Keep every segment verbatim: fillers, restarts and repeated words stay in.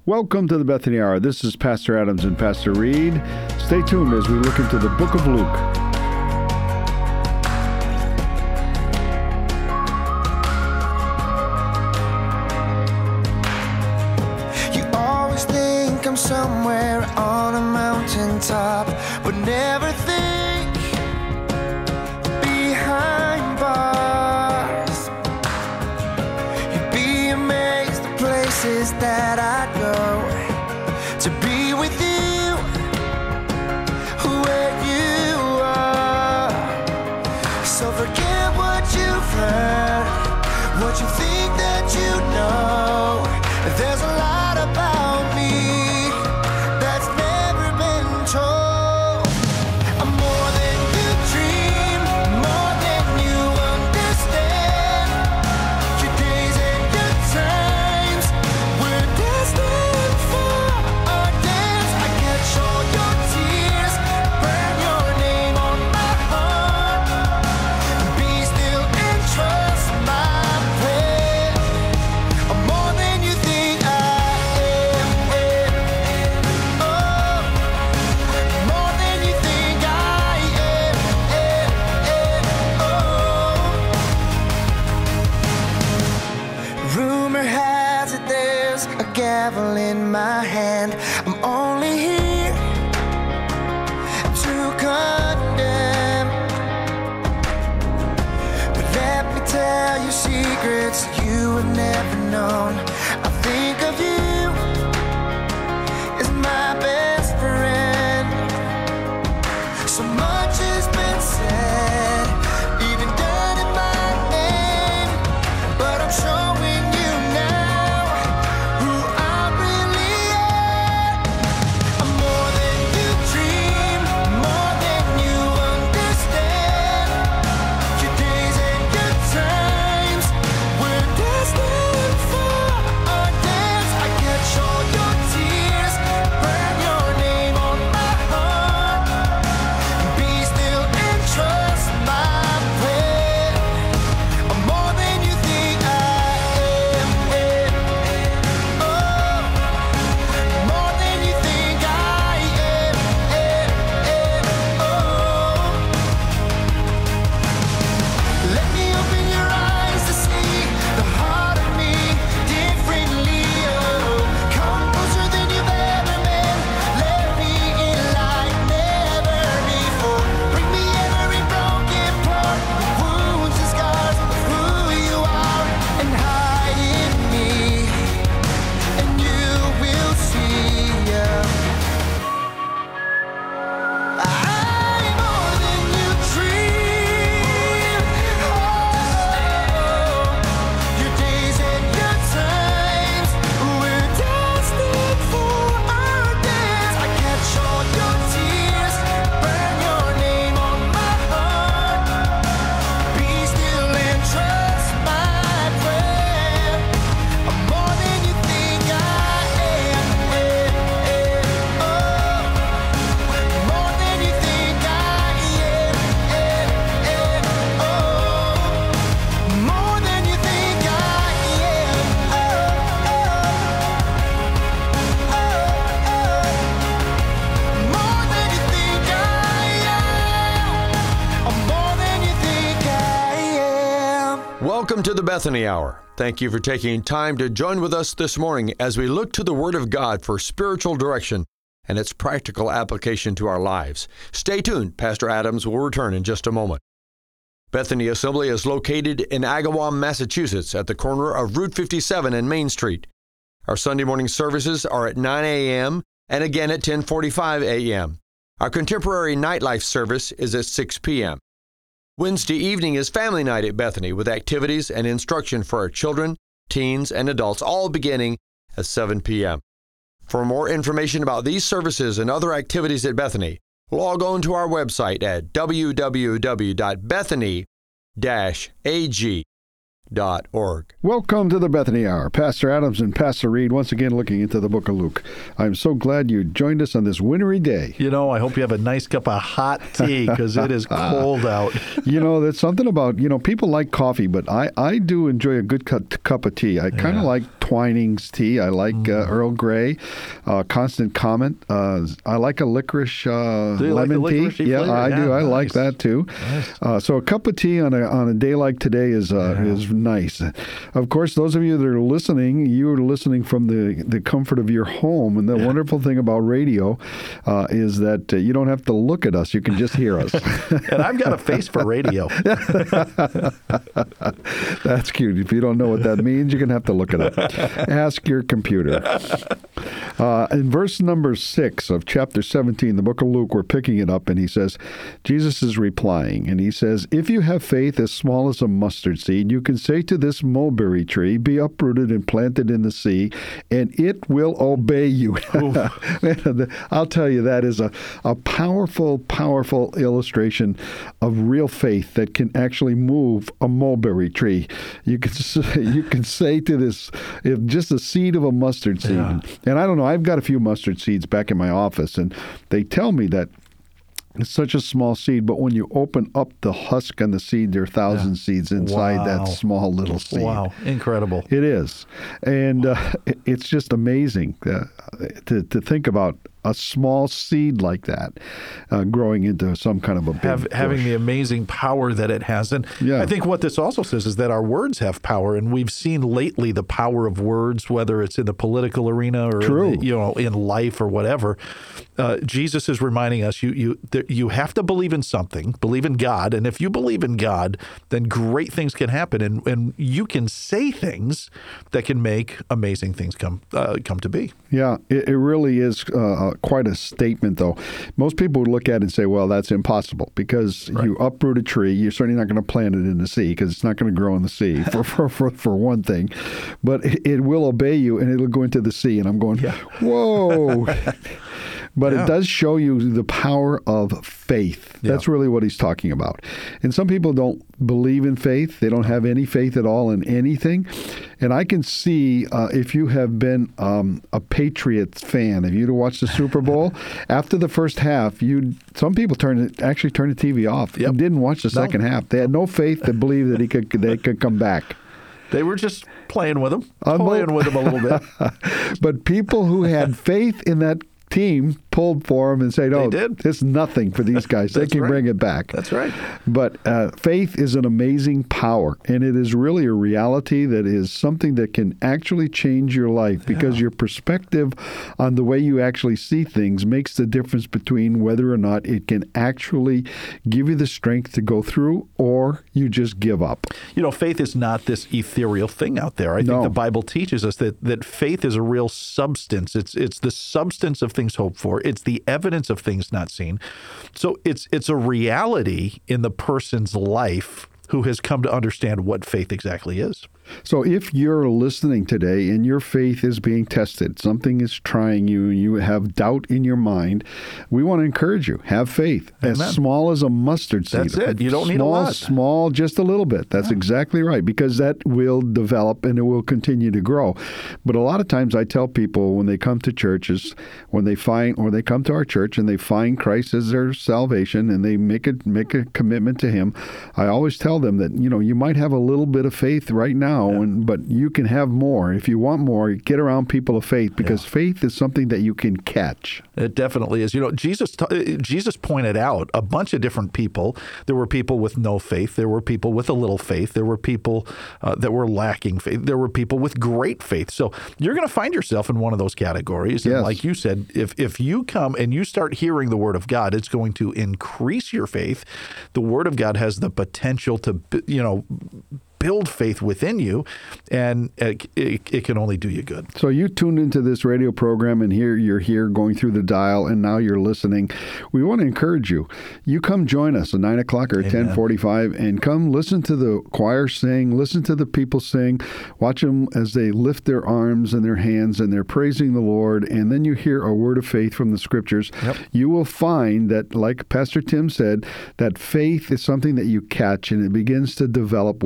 Welcome to the Bethany Hour. This is Pastor Adams and Pastor Reed. Stay tuned as we look into the book of Luke. You always think I'm somewhere on a mountaintop, but never think behind bars. You'd be amazed the places that I go to be with you, where you are. So forget what you've heard, what you think that you know. There's a lot about me that's never been told. I'm more than you dream, more than you understand. Your days and your times, we're destined for our dance. I catch all your tears, burn your name on my heart. Be still and trust my plan. I'm more than you think I am. Oh, more than you think I am. Oh. Rumor has it there's a gavel in my hand. I'm only here to condemn, but let me tell you secrets you have never known. I think of you as my best friend. So much has been said, even done in my name, but I'm showing you now who I really am. I'm more than you dream, more than you understand. Your days and your times, we're destined for our dance. I catch all your tears, burn your name on my heart. Be still and trust my plan. I'm more than you think I am. Oh, more than you think I am. Oh, let me open your eyes to see the heart of me differently. Oh, come closer than you've ever been. Let me in like never before. Bring me every broken part, wounds and scars of who you are, and hide in me, and you will see. Yeah. I'm more than you dream. Oh, your days and your times, we're destined for our dance. I catch all your tears, burn your name on my heart. Be still and trust my plan. I'm more than you think I am. Oh, more than you think I am. Oh, more than you think I am. Oh, more than you think I am. I'm more than you think I am. Welcome to the Bethany Hour. Thank you for taking time to join with us this morning as we look to the Word of God for spiritual direction and its practical application to our lives. Stay tuned. Pastor Adams will return in just a moment. Bethany Assembly is located in Agawam, Massachusetts, at the corner of Route fifty-seven and Main Street. Our Sunday morning services are at nine a.m. and again at ten forty-five a.m. Our contemporary nightlife service is at six p.m. Wednesday evening is family night at Bethany with activities and instruction for our children, teens, and adults, all beginning at seven p.m. For more information about these services and other activities at Bethany, log on to our website at w w w dot bethany dash a g dot org. Welcome to the Bethany Hour. Pastor Adams and Pastor Reed once again looking into the book of Luke. I'm so glad you joined us on this wintry day. You know, I hope you have a nice cup of hot tea because it is cold out. You know, there's something about, you know, people like coffee, but I, I do enjoy a good cu- cup of tea. I kind of Yeah. like Twinings tea. I like Mm. uh, Earl Grey. Uh, Constant Comment. Uh, I like a licorice uh, Do you like lemon the tea. licoricey Yeah, flavor? I do. Yeah, I like nice. that too. Nice. Uh, so a cup of tea on a on a day like today is uh, Yeah. is nice. Of course, those of you that are listening, you are listening from the the comfort of your home. And the Yeah. wonderful thing about radio uh, is that uh, you don't have to look at us; you can just hear us. And I've got a face for radio. That's cute. If you don't know what that means, you're going to have to look it up. Ask your computer. Uh, in verse number six of chapter seventeen, the book of Luke, we're picking it up, and he says, Jesus is replying, and he says, if you have faith as small as a mustard seed, you can say to this mulberry tree, be uprooted and planted in the sea, and it will obey you. I'll tell you, that is a, a powerful, powerful illustration of real faith that can actually move a mulberry tree. You can say, you can say to this, if just a seed of a mustard seed, Yeah. and I don't know, I've got a few mustard seeds back in my office, and they tell me that it's such a small seed, but when you open up the husk and the seed, there are thousand Yeah. seeds inside Wow. that small little seed. Wow, incredible. It is. And uh, it- it's just amazing uh, to, to think about a small seed like that uh, growing into some kind of a big Have, having bush. the amazing power that it has. And Yeah. I think what this also says is that our words have power, and we've seen lately the power of words, whether it's in the political arena or True. in the, you know, in life or whatever. Uh, Jesus is reminding us you you that you have to believe in something, believe in God, and if you believe in God, then great things can happen, and and you can say things that can make amazing things come uh, come to be. Yeah, it, it really is uh, quite a statement, though. Most people would look at it and say, well, that's impossible, because you uproot a tree, you're certainly not going to plant it in the sea, because it's not going to grow in the sea, for, for, for, for one thing. But it, it will obey you, and it'll go into the sea. And I'm going, whoa. But Yeah. it does show you the power of faith. Yeah. That's really what he's talking about. And some people don't believe in faith. They don't have any faith at all in anything. And I can see uh, if you have been um, a Patriots fan, if you'd watched the Super Bowl, after the first half, you some people turned it, actually turned the T V off Yep. and didn't watch the No. second half. They had no faith to believe that he could they could come back. They were just playing with him, Unbel- playing with him a little bit. But people who had faith in that team pulled for him and said, oh, did. it's nothing for these guys. They That's can right. bring it back. That's right. But uh, faith is an amazing power, and it is really a reality that is something that can actually change your life, because your perspective on the way you actually see things makes the difference between whether or not it can actually give you the strength to go through or you just give up. You know, faith is not this ethereal thing out there. I No. think the Bible teaches us that that faith is a real substance. It's it's the substance of things hoped for. It's the evidence of things not seen. So it's it's a reality in the person's life who has come to understand what faith exactly is. So if you're listening today and your faith is being tested, something is trying you, and you have doubt in your mind, we want to encourage you. Have faith. As Amen. small as a mustard seed. That's it. You don't need a small, lot. Small, just a little bit. That's exactly right, because that will develop and it will continue to grow. But a lot of times I tell people when they come to churches, when they find, or they come to our church and they find Christ as their salvation and they make a, make a commitment to Him, I always tell them that, you know, you might have a little bit of faith right now, and, but you can have more. If you want more, get around people of faith, because faith is something that you can catch. It definitely is. You know, Jesus t- Jesus pointed out a bunch of different people. There were people with no faith. There were people with a little faith. There were people uh, that were lacking faith. There were people with great faith. So you're going to find yourself in one of those categories. And Yes. like you said, if if you come and you start hearing the Word of God, it's going to increase your faith. The Word of God has the potential to, you know, build faith within you, and it, it, it can only do you good. So you tuned into this radio program, and here you're here going through the dial, and now you're listening. We want to encourage you. You come join us at nine o'clock or ten forty-five, and come listen to the choir sing, listen to the people sing, watch them as they lift their arms and their hands, and they're praising the Lord, and then you hear a word of faith from the Scriptures. Yep. You will find that, like Pastor Tim said, that faith is something that you catch, and it begins to develop within your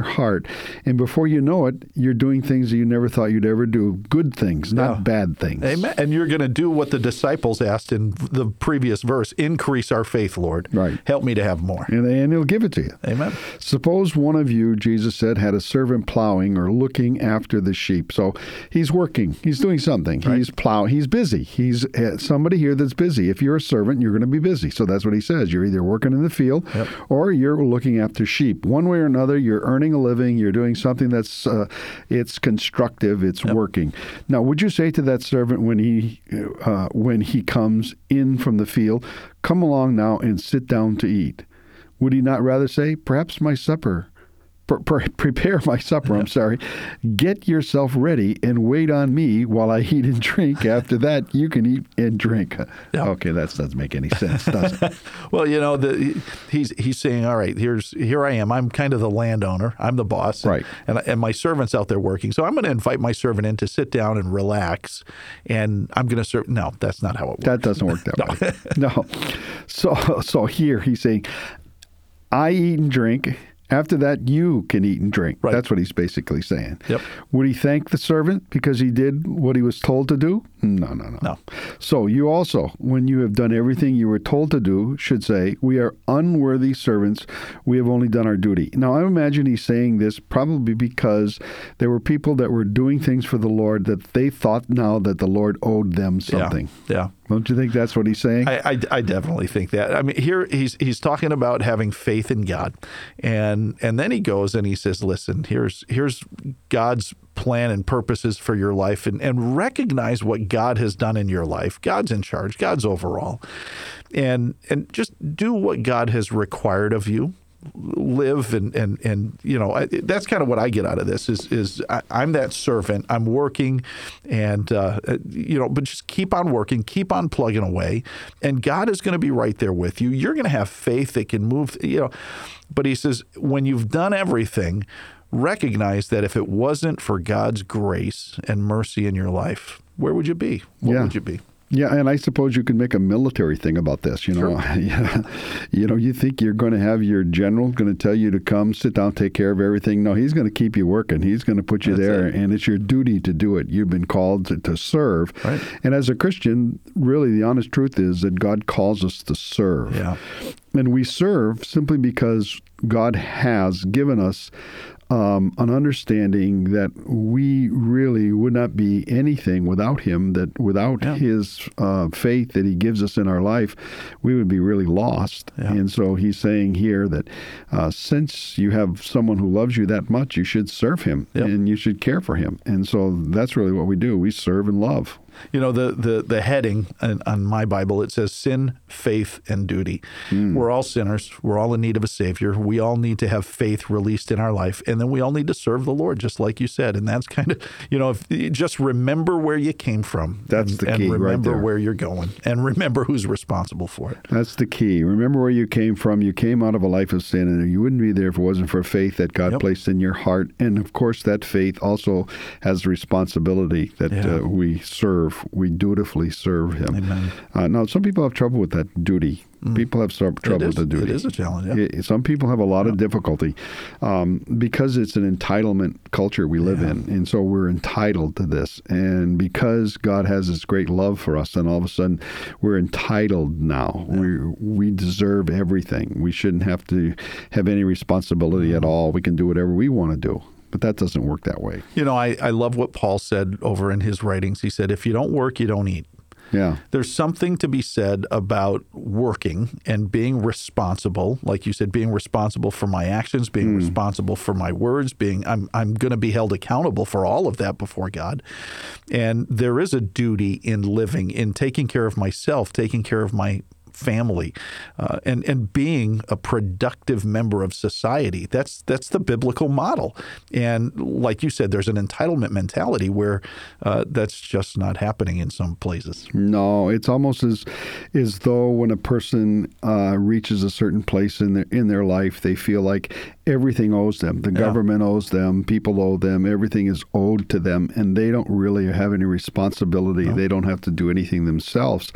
heart. And before you know it, you're doing things that you never thought you'd ever do. Good things, not Yeah. bad things. Amen. And you're going to do what the disciples asked in the previous verse, increase our faith, Lord. Right. Help me to have more. And, and he'll give it to you. Amen. Suppose one of you, Jesus said, had a servant plowing or looking after the sheep. So he's working. He's doing something. Right. He's plowing. He's busy. He's uh, somebody here that's busy. If you're a servant, you're going to be busy. So that's what he says. You're either working in the field Yep. or you're looking after sheep. One way or another, you're earning a living. You're doing something that's uh, it's constructive. It's Yep. working. Now, would you say to that servant when he uh, when he comes in from the field, "Come along now and sit down to eat"? Would he not rather say, "Perhaps my supper, pre- pre- prepare my supper, I'm sorry, get yourself ready and wait on me while I eat and drink. After that, you can eat and drink"? Yeah. Okay, that doesn't make any sense, does it? Well, you know, the, he's he's saying, all right, here's here I am. I'm kind of the landowner. I'm the boss. And, Right. And, and my servant's out there working. So I'm going to invite my servant in to sit down and relax. And I'm going to serve. No, that's not how it works. That doesn't work that way. No. So, so here he's saying, I eat and drink. After that, you can eat and drink. Right. That's what he's basically saying. Yep. Would he thank the servant because he did what he was told to do? No, no, no. No. So you also, when you have done everything you were told to do, should say, "We are unworthy servants. We have only done our duty." Now, I imagine he's saying this probably because there were people that were doing things for the Lord that they thought now that the Lord owed them something. Yeah. yeah. Don't you think that's what he's saying? I, I, I definitely think that. I mean, here he's he's talking about having faith in God, and and then he goes and he says, "Listen, here's here's God's plan and purposes for your life, and and recognize what God has done in your life. God's in charge. God's overall, and and just do what God has required of you." Live and and and you know I, that's kind of what I get out of this is is I, I'm that servant. I'm working, and uh, you know, but just keep on working, keep on plugging away, and God is going to be right there with you. You're going to have faith that can move, you know. But he says when you've done everything, recognize that if it wasn't for God's grace and mercy in your life, where would you be? What Yeah. would you be? Yeah, and I suppose you could make a military thing about this. You know, Sure. you know, you think you're going to have your general going to tell you to come, sit down, take care of everything. No, he's going to keep you working. He's going to put you That's there, it. and it's your duty to do it. You've been called to, to serve. Right. And as a Christian, really, the honest truth is that God calls us to serve. Yeah. And we serve simply because God has given us um, an understanding that we really would not be anything without Him, that without Yeah. His uh, faith that He gives us in our life, we would be really lost. Yeah. And so He's saying here that uh, since you have someone who loves you that much, you should serve Him Yep. and you should care for Him. And so that's really what we do. We serve and love. You know, the the the heading on, on my Bible, it says sin, faith, and duty. We're all sinners. We're all in need of a Savior. We all need to have faith released in our life. And then we all need to serve the Lord, just like you said. And that's kind of, you know, if you just remember where you came from. That's and, the and key right remember there. where you're going. And remember who's responsible for it. That's the key. Remember where you came from. You came out of a life of sin, and you wouldn't be there if it wasn't for faith that God Yep. placed in your heart. And of course, that faith also has responsibility that Yeah. uh, we serve, we dutifully serve Him. Amen. Uh, now, some people have trouble with that duty. People have some trouble It is, with the duty. it is a challenge. Yeah. It- some people have a lot of difficulty um, because it's an entitlement culture we live Yeah. in. And so we're entitled to this. And because God has this great love for us, then all of a sudden we're entitled now. We we deserve everything. We shouldn't have to have any responsibility at all. We can do whatever we want to do. But that doesn't work that way. You know, I, I love what Paul said over in his writings. He said, if you don't work, you don't eat. Yeah. There's something to be said about working and being responsible, like you said, being responsible for my actions, being responsible for my words, being I'm I'm going to be held accountable for all of that before God. And there is a duty in living, in taking care of myself, taking care of my family, uh, and and being a productive member of society. That's that's the biblical model. And like you said, there's an entitlement mentality where uh, that's just not happening in some places. No, it's almost as as though when a person uh, reaches a certain place in their in their life, they feel like everything owes them. The Yeah. government owes them. People owe them. Everything is owed to them, and they don't really have any responsibility. No. They don't have to do anything themselves.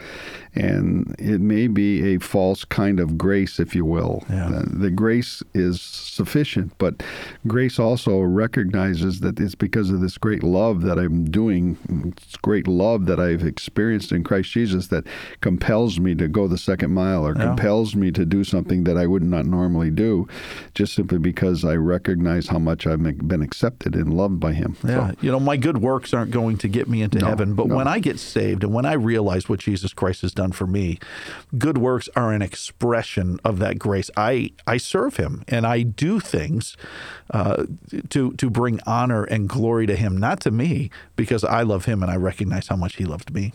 And it may be a false kind of grace, if you will. Yeah. Uh, the grace is sufficient, but grace also recognizes that it's because of this great love that I'm doing, this great love that I've experienced in Christ Jesus that compels me to go the second mile or Yeah. compels me to do something that I would not normally do, just simply because I recognize how much I've been accepted and loved by Him. Yeah. So, You know, my good works aren't going to get me into No, heaven, but no. when I get saved and when I realize what Jesus Christ has done for me, good works are an expression of that grace. I, I serve Him and I do things uh, to, to bring honor and glory to Him, not to me, because I love Him and I recognize how much He loved me.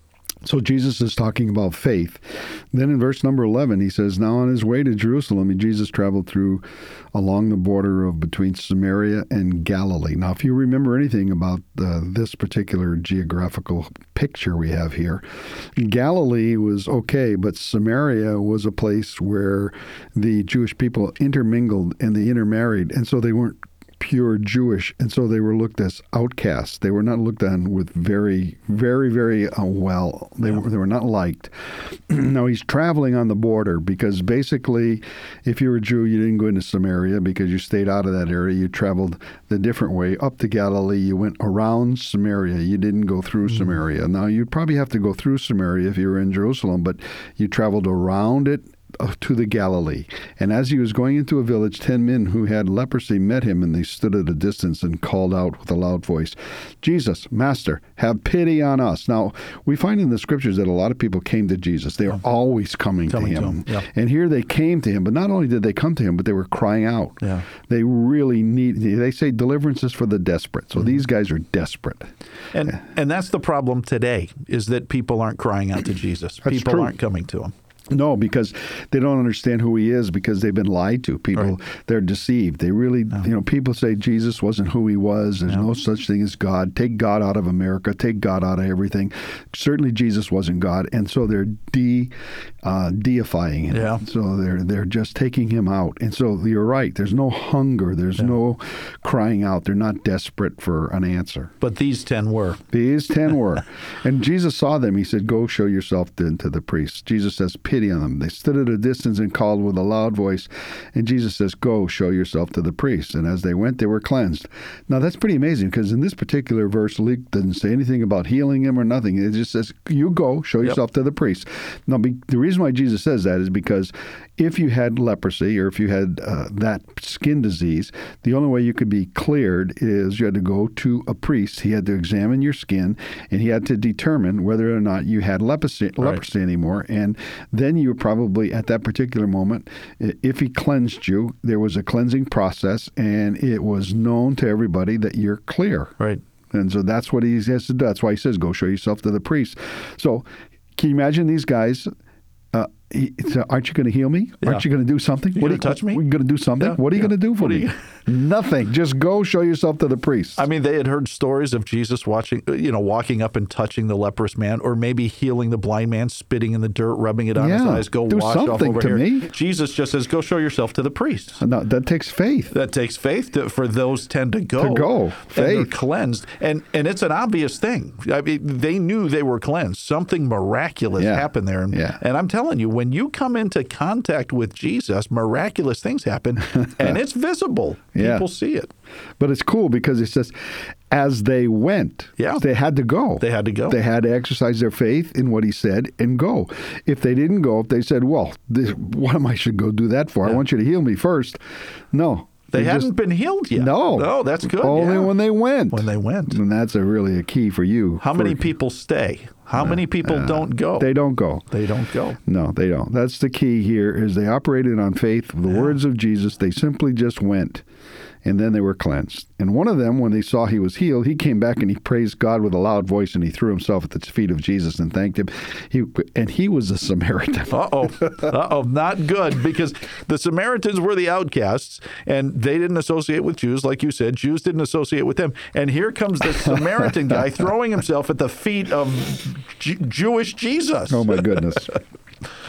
So Jesus is talking about faith. Then in verse number eleven, he says, now on his way to Jerusalem, Jesus traveled through along the border of between Samaria and Galilee. Now, if you remember anything about uh, this particular geographical picture we have here, Galilee was okay, but Samaria was a place where the Jewish people intermingled and they intermarried, and so they weren't pure Jewish, and so they were looked as outcasts. They were not looked on with very, very, very uh, well. They Yeah. were they were not liked. Now he's traveling on the border because basically, if you were a Jew, you didn't go into Samaria because you stayed out of that area. You traveled the different way up to Galilee. You went around Samaria. You didn't go through Mm-hmm. Samaria. Now you'd probably have to go through Samaria if you were in Jerusalem, but you traveled around it to the Galilee. And as he was going into a village, ten men who had leprosy met him, and they stood at a distance and called out with a loud voice, Jesus, Master, have pity on us. Now, we find in the scriptures that a lot of people came to Jesus. They were always coming, Coming to to him. him, yeah. And here they came to him, but not only did they come to him, but they were crying out. Yeah. They really need, they say deliverance is for the desperate. So these guys are desperate. And and that's the problem today, is that people aren't crying out to Jesus. That's people true. aren't coming to Him. No, because they don't understand who he is because they've been lied to. People, Right. they're deceived. They really, you know, people say Jesus wasn't who he was. There's no such thing as God. Take God out of America. Take God out of everything. Certainly Jesus wasn't God. And so they're de, uh, deifying him. Yeah. So they're they're just taking him out. And so you're right. There's no hunger. There's no crying out. They're not desperate for an answer. But these ten were. These ten were. And Jesus saw them. He said, go show yourself then to the priests. Jesus says, pity on them. They stood at a distance and called with a loud voice. And Jesus says, go show yourself to the priests. And as they went, they were cleansed. Now, that's pretty amazing because in this particular verse, Luke doesn't say anything about healing him or nothing. It just says, you go show yourself to the priests. Now, be, the reason why Jesus says that is because if you had leprosy or if you had uh, that skin disease, the only way you could be cleared is you had to go to a priest. He had to examine your skin, and he had to determine whether or not you had leprosy, Right. leprosy anymore. And then you were probably, at that particular moment, i- if he cleansed you, there was a cleansing process, and it was known to everybody that you're clear. Right. And so that's what he has to do. That's why he says, go show yourself to the priest. So can you imagine these guys? Uh, he, so aren't you going to heal me? Yeah. Aren't you going to do something? You what gonna are you, touch me? We're going to do something? Yeah, What are you yeah. going to do for What are me? you- Nothing. Just go show yourself to the priest. I mean, they had heard stories of Jesus watching, you know, walking up and touching the leprous man, or maybe healing the blind man, spitting in the dirt, rubbing it on his Yeah, eyes. Go do wash off something over to here. me. Jesus just says, "Go show yourself to the priest." no, that takes faith. That takes faith to, for those ten to go. To go. And they're Faith. cleansed. And and it's an obvious thing. I mean, they knew they were cleansed. Something miraculous Yeah. happened there. And, Yeah. and I'm telling you, when you come into contact with Jesus, miraculous things happen, and it's visible. Yeah. People see it. But it's cool because it says, as they went, Yeah. they had to go. They had to go. They had to exercise their faith in what he said and go. If they didn't go, if they said, well, this, what am I should go do that for? I want you to heal me first. No. They, hadn't just- been healed yet. No. No, that's good. Only yeah. when they went. When they went. And that's a really a key for you. How for- many people stay? How many people don't go? They don't go. They don't go. No, they don't. That's the key here is they operated on faith, the words of Jesus. They simply just went, and then they were cleansed. And one of them, when they saw he was healed, he came back and he praised God with a loud voice, and he threw himself at the feet of Jesus and thanked him. He And he was a Samaritan. Uh-oh. Uh-oh. Not good, because the Samaritans were the outcasts, and they didn't associate with Jews, like you said. Jews didn't associate with them. And here comes the Samaritan guy throwing himself at the feet of J- Jewish Jesus. Oh, my goodness.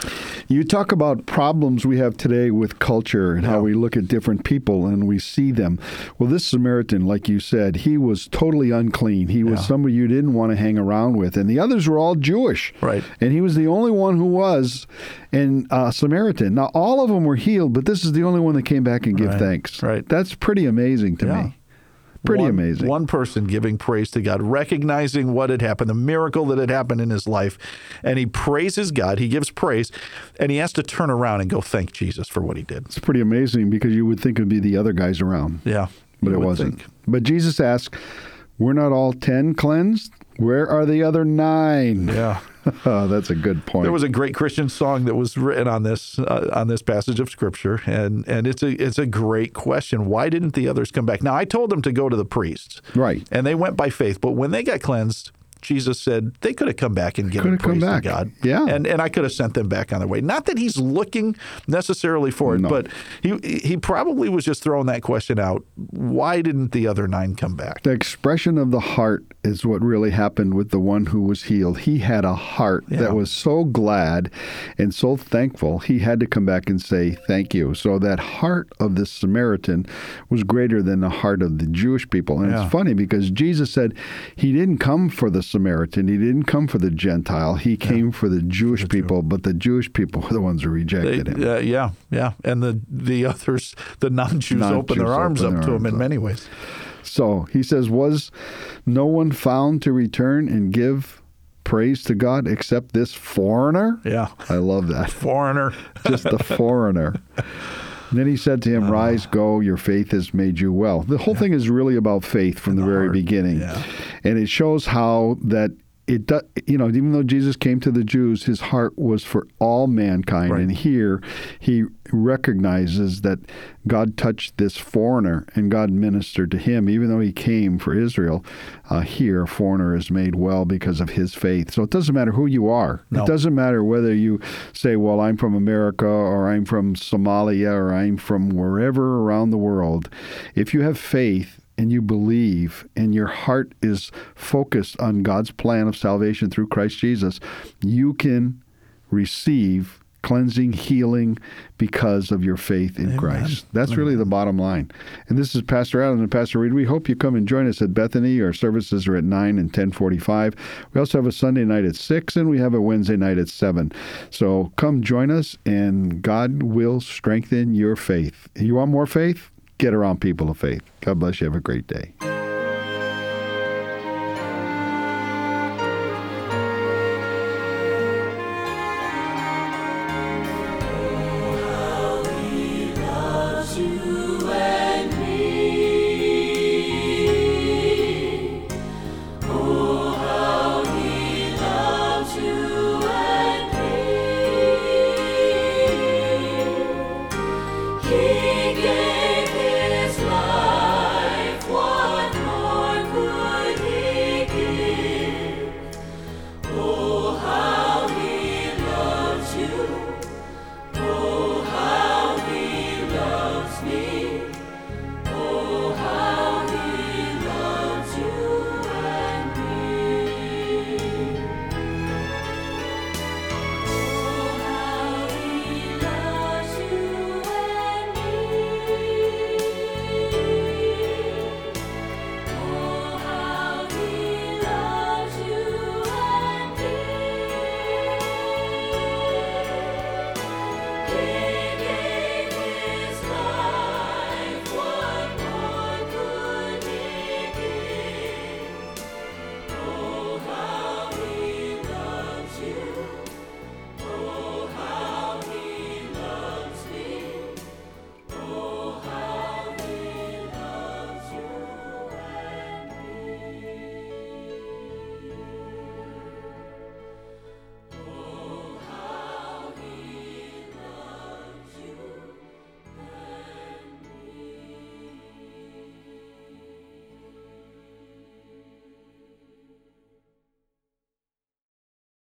You talk about problems we have today with culture and how Yeah. we look at different people and we see them. Well, this Samaritan, like you said, he was totally unclean. He was Yeah. somebody you didn't want to hang around with. And the others were all Jewish. Right. And he was the only one who was in uh, Samaritan. Now, all of them were healed, but this is the only one that came back and gave Right. thanks. Right. That's pretty amazing to Yeah. me. Pretty one, amazing. One person giving praise to God, recognizing what had happened, the miracle that had happened in his life, and he praises God. He gives praise, and he has to turn around and go thank Jesus for what he did. It's pretty amazing because you would think it'd be the other guys around. Yeah, But you it would wasn't. think. But Jesus asked, "We're not all ten cleansed? Where are the other nine?" Yeah. Oh, that's a good point. There was a great Christian song that was written on this uh, on this passage of Scripture, and and it's a it's a great question. Why didn't the others come back? Now, I told them to go to the priests, Right. and they went by faith. But when they got cleansed, Jesus said they could have come back and given Could have come praise back. to God. Yeah. and and I could have sent them back on their way. Not that he's looking necessarily for it, No. but he he probably was just throwing that question out. Why didn't the other nine come back? The expression of the heart is what really happened with the one who was healed. He had a heart Yeah. that was so glad and so thankful, he had to come back and say, thank you. So that heart of this Samaritan was greater than the heart of the Jewish people. And Yeah. it's funny because Jesus said he didn't come for the Samaritan. He didn't come for the Gentile. He came for the Jewish people, but the Jewish people were the ones who They, rejected him. uh, yeah, yeah, and the the others, the non-Jews, Non-Jews open their arms open up their to him arms in up. many ways. So he says, was no one found to return and give praise to God except this foreigner? Yeah, I love that. foreigner. Just the foreigner. And then he said to him, rise, go, your faith has made you well. The whole thing is really about faith from the, the very heart. beginning. Yeah. And it shows how that it does, you know, even though Jesus came to the Jews, his heart was for all mankind. Right. And here he recognizes that God touched this foreigner and God ministered to him. Even though he came for Israel, uh, here a foreigner is made well because of his faith. So it doesn't matter who you are. No. It doesn't matter whether you say, well, I'm from America or I'm from Somalia or I'm from wherever around the world. If you have faith, and you believe, and your heart is focused on God's plan of salvation through Christ Jesus, you can receive cleansing, healing because of your faith in Amen. Christ. That's really the bottom line. And this is Pastor Adam and Pastor Reed. We hope you come and join us at Bethany. Our services are at nine and ten forty-five. We also have a Sunday night at six, and we have a Wednesday night at seven. So come join us, and God will strengthen your faith. You want more faith? Get around people of faith. God bless you. Have a great day.